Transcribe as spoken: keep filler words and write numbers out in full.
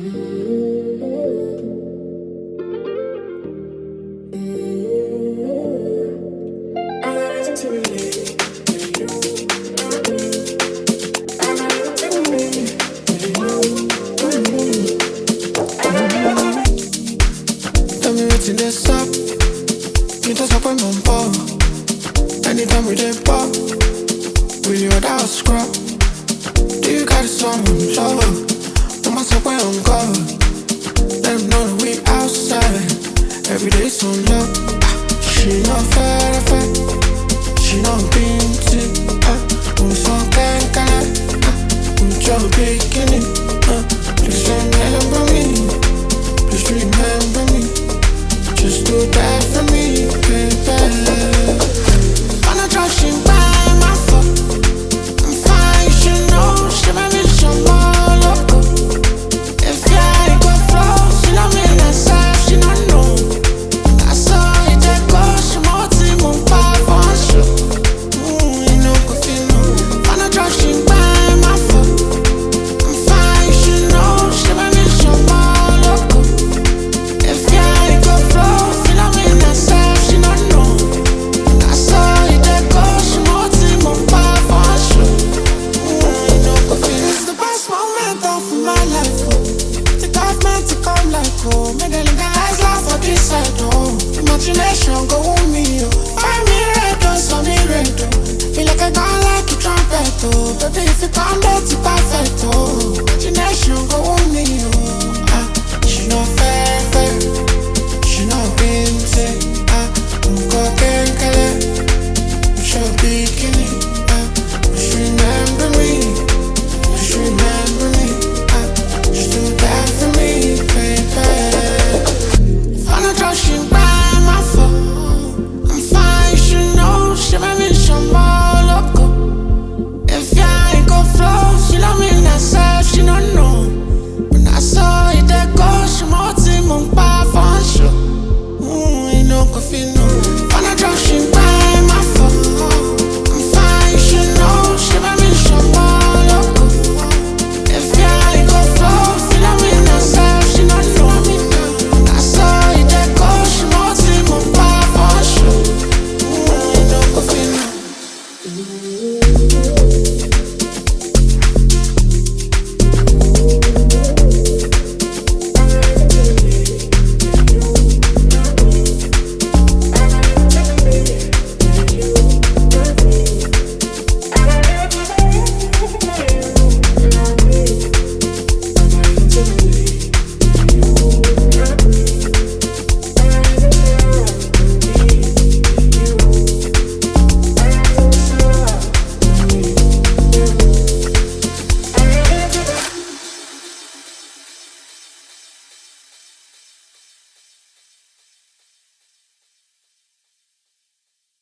Tell me what's in this up. You just up on my ball. Anytime we did pop, we you without a scrub. Do you got a song? Show up. Put myself way on guard. Let them know that we outside. Every day so low. She not fair, fair. She not being sick. We so gang gang. We just beginning. Please remember me. Please remember me. Just do that for me, baby. I'm not rushing by my phone. I'm fine, you should know. She might be some more loco. If I go flow, she not mean herself, she not know. I saw it, I go, she more team on five on show. Mmm, you know, could feel no. I'm not rushing by my phone. I'm fine, you should know. She might be some more loco. If I go flow, she not mean herself, she not know. I saw it, I go, she more team on five on show. Mmm, you know, could feel it's the best moment of my life. Oh. The government to come like oh, make the legalize life for this side oh. Imagination go on me oh, find me red oh, so me red oh. Feel like I got like a trumpet oh, baby if you come that's perfect oh.